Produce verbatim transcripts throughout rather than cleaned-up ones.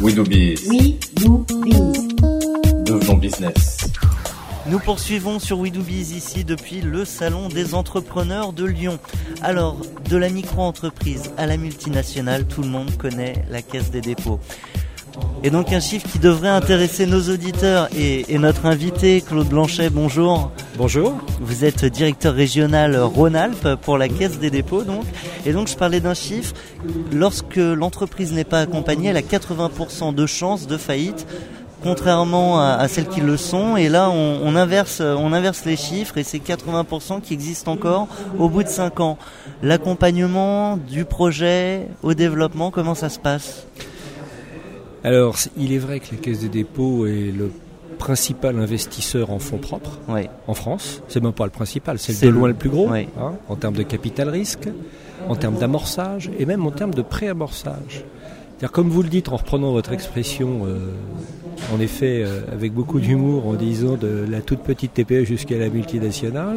We do biz. We do biz. Devenons business. Nous poursuivons sur We Do Biz ici depuis le Salon des entrepreneurs de Lyon. Alors, de la micro-entreprise à la multinationale, tout le monde connaît la Caisse des dépôts. Et donc un chiffre qui devrait intéresser nos auditeurs et, et notre invité, Claude Blanchet, bonjour. Bonjour. Vous êtes directeur régional Rhône-Alpes pour la Caisse des dépôts donc. Et donc je parlais d'un chiffre, lorsque l'entreprise n'est pas accompagnée, elle a quatre-vingts pour cent de chances de faillite, contrairement à, à celles qui le sont. Et là on, on, inverse, on inverse les chiffres et c'est quatre-vingts pour cent qui existent encore au bout de cinq ans. L'accompagnement du projet au développement, comment ça se passe ? Alors, il est vrai que la Caisse des dépôts est le principal investisseur en fonds propres oui. en France. C'est même pas le principal, c'est, c'est de loin le plus gros, oui. hein, en termes de capital risque, en termes d'amorçage et même en termes de pré-amorçage. C'est-à-dire, comme vous le dites en reprenant votre expression, euh, en effet, euh, avec beaucoup d'humour, en disant de la toute petite T P E jusqu'à la multinationale,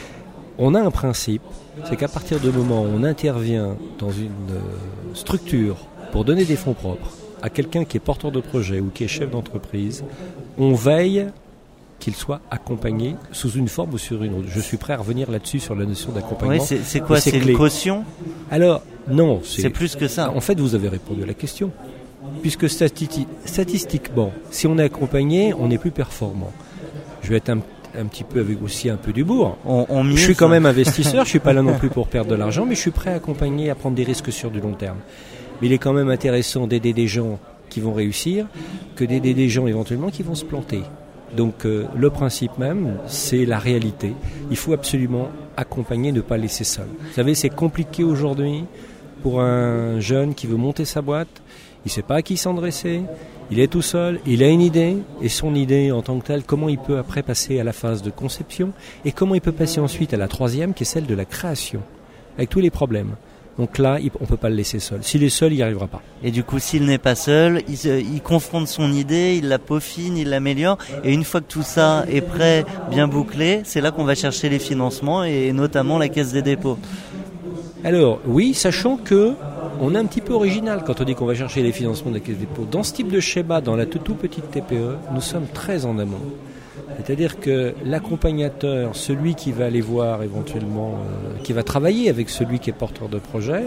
on a un principe, c'est qu'à partir du moment où on intervient dans une euh, structure pour donner des fonds propres, à quelqu'un qui est porteur de projet ou qui est chef d'entreprise, on veille qu'il soit accompagné sous une forme ou sur une autre. Je suis prêt à revenir là-dessus sur la notion d'accompagnement. Oui, c'est, c'est quoi ? C'est, c'est clé. Une caution ? Alors, non. C'est, c'est plus que ça. En fait, vous avez répondu à la question. Puisque stati- statistiquement, si on est accompagné, on est plus performant. Je vais être un, un petit peu avec aussi un peu d'humour. On, on mise, je suis quand même investisseur, je suis pas là non plus pour perdre de l'argent, mais je suis prêt à accompagner, à prendre des risques sur du long terme. Mais il est quand même intéressant d'aider des gens qui vont réussir que d'aider des gens éventuellement qui vont se planter. Donc euh, le principe même, c'est la réalité. Il faut absolument accompagner, ne pas laisser seul. Vous savez, c'est compliqué aujourd'hui pour un jeune qui veut monter sa boîte. Il ne sait pas à qui s'adresser. Il est tout seul, il a une idée, et son idée en tant que telle, comment il peut après passer à la phase de conception et comment il peut passer ensuite à la troisième qui est celle de la création, avec tous les problèmes. Donc là, on ne peut pas le laisser seul. S'il est seul, il n'y arrivera pas. Et du coup, s'il n'est pas seul, il, il confronte son idée, il la peaufine, il l'améliore. Et une fois que tout ça est prêt, bien bouclé, c'est là qu'on va chercher les financements et notamment la Caisse des dépôts. Alors, oui, sachant que on est un petit peu original quand on dit qu'on va chercher les financements de la Caisse des dépôts. Dans ce type de schéma, dans la toute, toute petite T P E, nous sommes très en amont. C'est-à-dire que l'accompagnateur, celui qui va aller voir éventuellement, euh, qui va travailler avec celui qui est porteur de projet,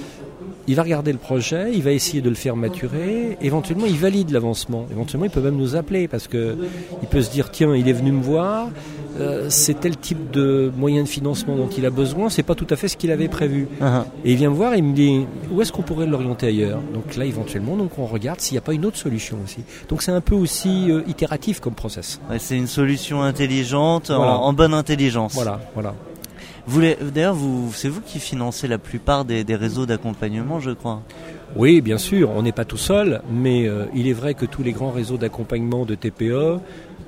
il va regarder le projet, il va essayer de le faire maturer, éventuellement il valide l'avancement, éventuellement il peut même nous appeler parce que il peut se dire tiens, il est venu me voir, euh, c'est tel type de moyen de financement dont il a besoin, c'est pas tout à fait ce qu'il avait prévu. Uh-huh. Et il vient me voir et il me dit où est-ce qu'on pourrait l'orienter ailleurs. Donc là éventuellement donc on regarde s'il n'y a pas une autre solution aussi. Donc c'est un peu aussi euh, itératif comme process. Ouais, c'est une solution intelligente, voilà. en, en bonne intelligence. Voilà, voilà. Vous les, d'ailleurs, vous, c'est vous qui financez la plupart des, des réseaux d'accompagnement, je crois. Oui, bien sûr, on n'est pas tout seul, mais euh, il est vrai que tous les grands réseaux d'accompagnement de T P E,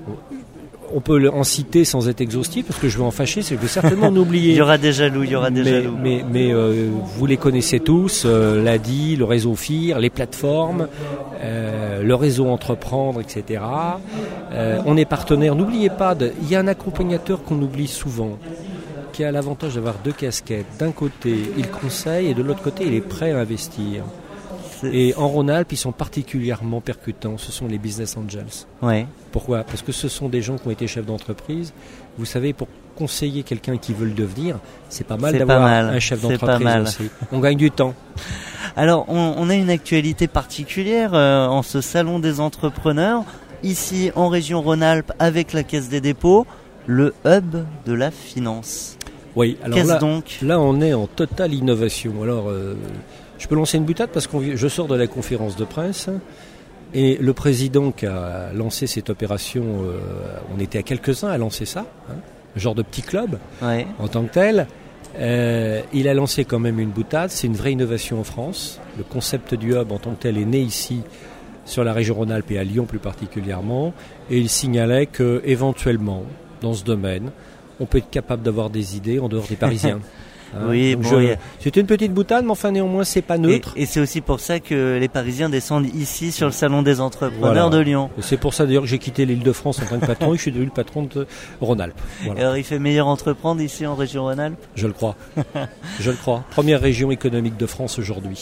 on peut en citer sans être exhaustif, parce que je vais en fâcher, c'est que je vais certainement en oublier. Il y aura des jaloux, il y aura des mais, jaloux. Mais, mais euh, vous les connaissez tous, euh, l'A D I, le réseau F I R, les plateformes, euh, le réseau Entreprendre, et cetera. Euh, on est partenaire, n'oubliez pas, de, il y a un accompagnateur qu'on oublie souvent, qui a l'avantage d'avoir deux casquettes. D'un côté, il conseille et de l'autre côté, il est prêt à investir. C'est... Et en Rhône-Alpes, ils sont particulièrement percutants. Ce sont les business angels. Ouais. Pourquoi ? Parce que ce sont des gens qui ont été chefs d'entreprise. Vous savez, pour conseiller quelqu'un qui veut le devenir, c'est pas mal c'est d'avoir pas mal. un chef c'est d'entreprise pas mal. aussi. On gagne du temps. Alors, on, on a une actualité particulière euh, en ce salon des entrepreneurs. Ici, en région Rhône-Alpes, avec la Caisse des dépôts, le hub de la finance. Oui, alors Qu'est-ce là, donc ? Là, on est en totale innovation. Alors, euh, je peux lancer une boutade parce que je sors de la conférence de presse et le président qui a lancé cette opération, euh, on était à quelques-uns à lancer ça, hein, genre de petit club ouais. en tant que tel. Euh, il a lancé quand même une boutade. C'est une vraie innovation en France. Le concept du hub en tant que tel est né ici sur la région Rhône-Alpes et à Lyon plus particulièrement. Et il signalait que éventuellement, dans ce domaine, on peut être capable d'avoir des idées en dehors des Parisiens. Hein, oui, bon, je, oui. C'est une petite boutade, mais enfin néanmoins c'est pas neutre. Et, et c'est aussi pour ça que les Parisiens descendent ici sur le salon des entrepreneurs voilà. de Lyon. Et c'est pour ça d'ailleurs que j'ai quitté l'Île-de-France en tant que patron et je suis devenu le patron de Rhône-Alpes. Voilà. Alors il fait meilleur entreprendre ici en région Rhône-Alpes ? Je le crois. Je le crois. Première région économique de France aujourd'hui.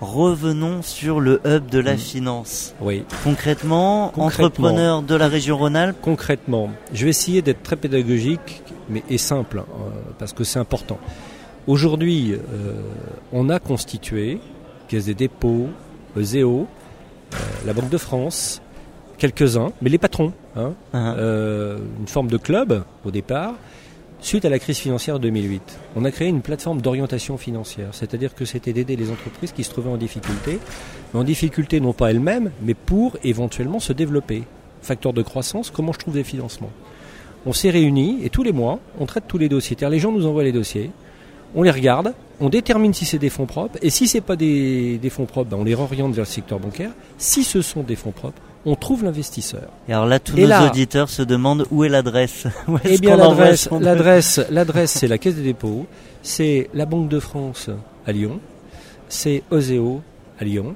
Revenons sur le hub de la mmh. finance. Oui. Concrètement, Concrètement, entrepreneur de la région Rhône-Alpes. Concrètement, je vais essayer d'être très pédagogique mais, et simple, euh, parce que c'est important. Aujourd'hui, euh, on a constitué Caisse des dépôts, E S E O, euh, la Banque de France, quelques-uns, mais les patrons, hein, uh-huh. euh, une forme de club au départ. Suite à la crise financière de deux mille huit, on a créé une plateforme d'orientation financière, c'est-à-dire que c'était d'aider les entreprises qui se trouvaient en difficulté, mais en difficulté non pas elles-mêmes, mais pour éventuellement se développer. Facteur de croissance, comment je trouve des financements. On s'est réunis et tous les mois, on traite tous les dossiers. C'est-à-dire les gens nous envoient les dossiers, on les regarde, on détermine si c'est des fonds propres, et si c'est pas des, des fonds propres, ben on les réoriente vers le secteur bancaire. Si ce sont des fonds propres, on trouve l'investisseur. Et alors là, tous et nos là, auditeurs se demandent où est l'adresse. Où est-ce eh bien, qu'on l'adresse, envoie son... l'adresse, l'adresse, c'est la Caisse des dépôts, c'est la Banque de France à Lyon, c'est E S E O à Lyon.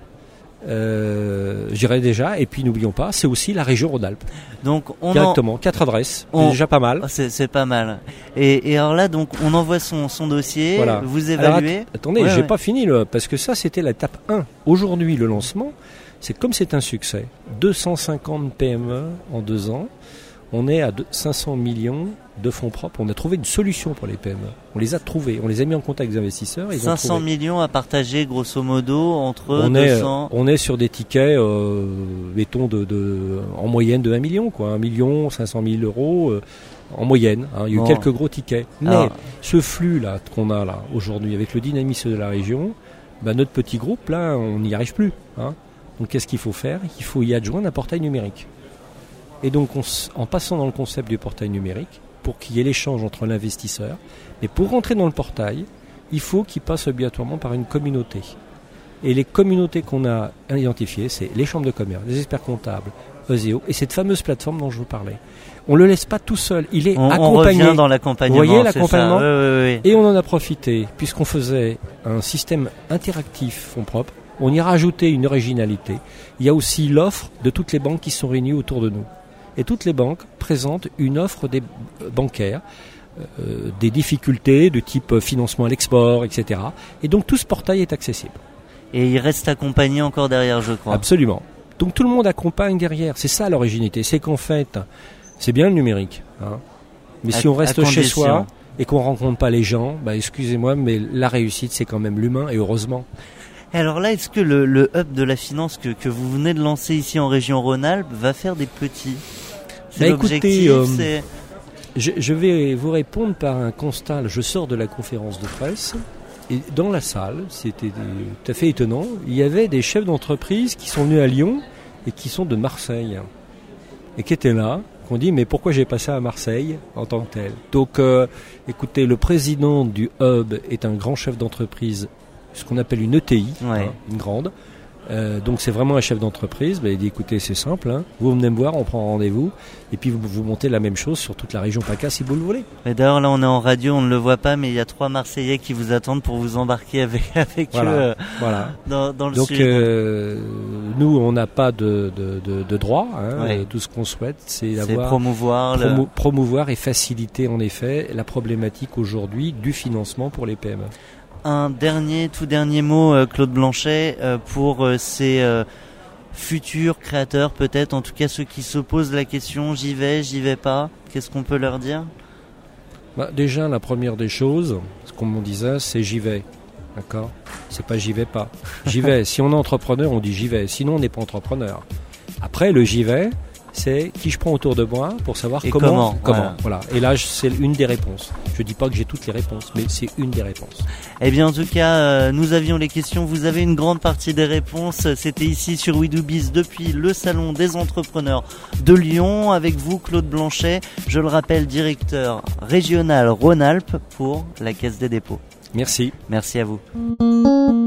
Euh, j'irai déjà, et puis n'oublions pas, c'est aussi la région Rhône-Alpes. Donc on directement, en... quatre adresses, on... c'est déjà pas mal. C'est, c'est pas mal. Et, et alors là, donc on envoie son, son dossier, voilà. Vous évaluez. Alors, att- attendez, ouais, j'ai ouais. pas fini là, parce que ça c'était l'étape un. Aujourd'hui, le lancement, c'est comme c'est un succès. deux cent cinquante P M E en deux ans. On est à cinq cents millions de fonds propres. On a trouvé une solution pour les P M E. On les a trouvés. On les a mis en contact avec des investisseurs. Ils cinq cents millions à partager grosso modo entre on deux cents. Est, on est sur des tickets, euh, mettons, de, de, en moyenne de un million. Quoi. un million, cinq cent mille euros euh, en moyenne. Hein. Il y a eu bon. quelques gros tickets. Mais Alors, ce flux-là qu'on a là aujourd'hui, avec le dynamisme de la région, bah, notre petit groupe, là, on n'y arrive plus. Hein. Donc qu'est-ce qu'il faut faire ? Il faut y adjoindre un portail numérique. Et donc on, en passant dans le concept du portail numérique, pour qu'il y ait l'échange entre l'investisseur, mais pour rentrer dans le portail, il faut qu'il passe obligatoirement par une communauté. Et les communautés qu'on a identifiées, c'est les chambres de commerce, les experts comptables, E S E O, et cette fameuse plateforme dont je vous parlais. On ne le laisse pas tout seul, il est on, accompagné. On revient dans l'accompagnement. Vous voyez l'accompagnement ? Oui, oui, oui. Et on en a profité, puisqu'on faisait un système interactif fonds propres, on y a rajouté une originalité. Il y a aussi l'offre de toutes les banques qui sont réunies autour de nous. Et toutes les banques présentent une offre des bancaires, euh, des difficultés de type financement à l'export, et cetera. Et donc tout ce portail est accessible. Et il reste accompagné encore derrière, je crois. Absolument. Donc tout le monde accompagne derrière. C'est ça l'originalité. C'est qu'en fait, c'est bien le numérique. Hein. Mais à, si on reste chez soi et qu'on ne rencontre pas les gens, bah excusez-moi, mais la réussite, c'est quand même l'humain, et heureusement. Alors là, est-ce que le, le hub de la finance que, que vous venez de lancer ici en région Rhône-Alpes va faire des petits ? C'est bah l'objectif, écoutez, euh, c'est... Je, je vais vous répondre par un constat. Je sors de la conférence de presse et dans la salle, c'était des, tout à fait étonnant, il y avait des chefs d'entreprise qui sont venus à Lyon et qui sont de Marseille et qui étaient là, qui ont dit mais pourquoi j'ai passé à Marseille en tant que tel. Donc euh, écoutez, le président du hub est un grand chef d'entreprise, ce qu'on appelle une E T I, ouais. hein, une grande. Euh, donc c'est vraiment un chef d'entreprise. Bah, il dit écoutez, c'est simple, hein. Vous venez me voir, on prend rendez-vous et puis vous, vous montez la même chose sur toute la région PACA si vous le voulez. Mais d'ailleurs là on est en radio, on ne le voit pas, mais il y a trois Marseillais qui vous attendent pour vous embarquer avec, avec voilà, eux euh, voilà. Dans, dans le donc, sud. Donc euh, nous on n'a pas de, de, de, de droit, hein. Ouais. Tout ce qu'on souhaite c'est, c'est d'avoir promouvoir, promo, le... promouvoir et faciliter en effet la problématique aujourd'hui du financement pour les P M E. Un dernier, tout dernier mot, euh, Claude Blanchet, euh, pour euh, ces euh, futurs créateurs, peut-être, en tout cas ceux qui se posent la question, j'y vais, j'y vais pas, qu'est-ce qu'on peut leur dire ? Bah, déjà, la première des choses, comme on disait, c'est j'y vais. D'accord ? C'est pas j'y vais pas. J'y vais. Si on est entrepreneur, on dit j'y vais. Sinon, on n'est pas entrepreneur. Après, le j'y vais, c'est qui je prends autour de moi pour savoir et comment. comment, comment voilà. Voilà. Et là, c'est une des réponses. Je dis pas que j'ai toutes les réponses, mais c'est une des réponses. Eh bien, en tout cas, euh, nous avions les questions. Vous avez une grande partie des réponses. C'était ici sur We Do Biz depuis le salon des entrepreneurs de Lyon avec vous, Claude Blanchet. Je le rappelle, directeur régional Rhône-Alpes pour la Caisse des dépôts. Merci. Merci à vous.